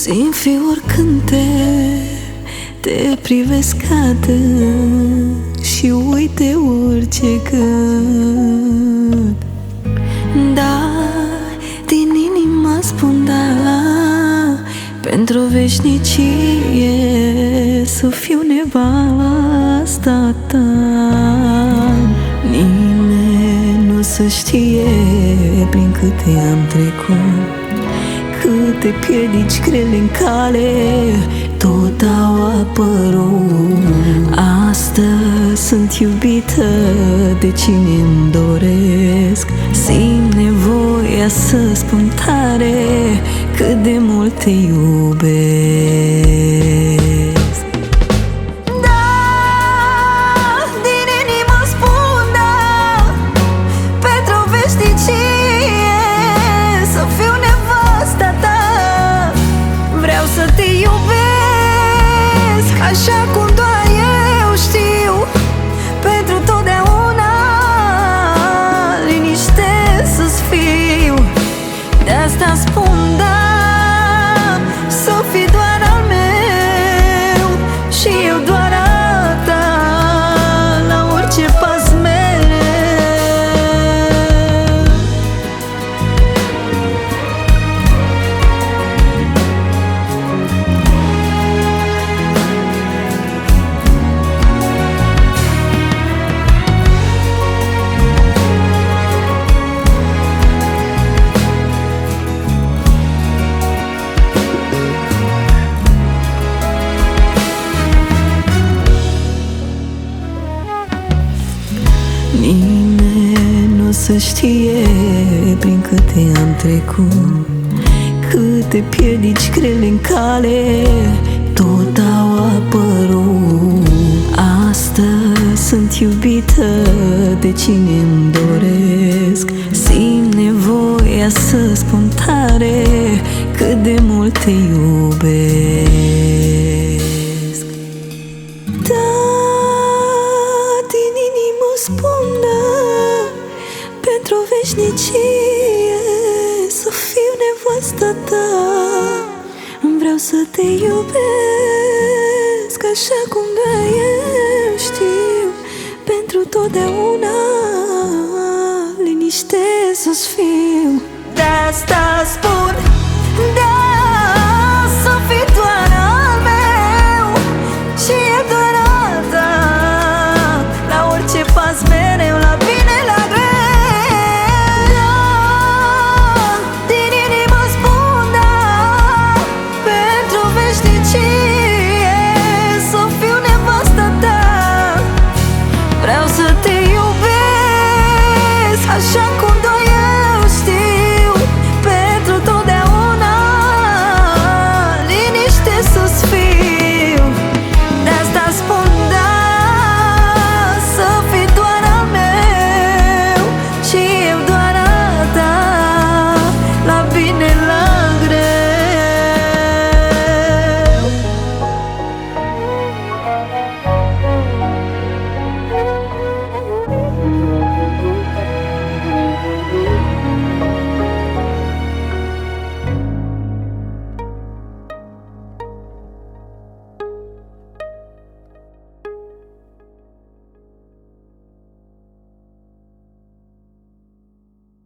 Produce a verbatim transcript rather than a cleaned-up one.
Simt fior când te, te privesc atât și uite orice cât. Dar din inima spun da, pentru veșnicie să fiu nevasta ta. Nimeni nu să știe prin câte am trecut, câte piedici grele în cale tot au apărut. Astăzi sunt iubită de cine îmi doresc, simt nevoia să spun tare cât de mult te iubesc. Să te iubesc așa cum doar eu știu, pentru totdeauna liniște să-ți fiu. De asta spun da, să fii doar al meu și eu doar a ta la orice pas mereu. Nimeni nu să știe prin câte am trecut, câte piedici grele în cale tot au apărut. Astăzi sunt iubită de cine îmi doresc, simt nevoia să spun tare cât de mult te iubesc. Spun da, pentru veșnicie să fiu nevasta ta. Vreau să te iubesc așa cum doar eu știu, pentru totdeauna liniște să-ți fiu. De asta spun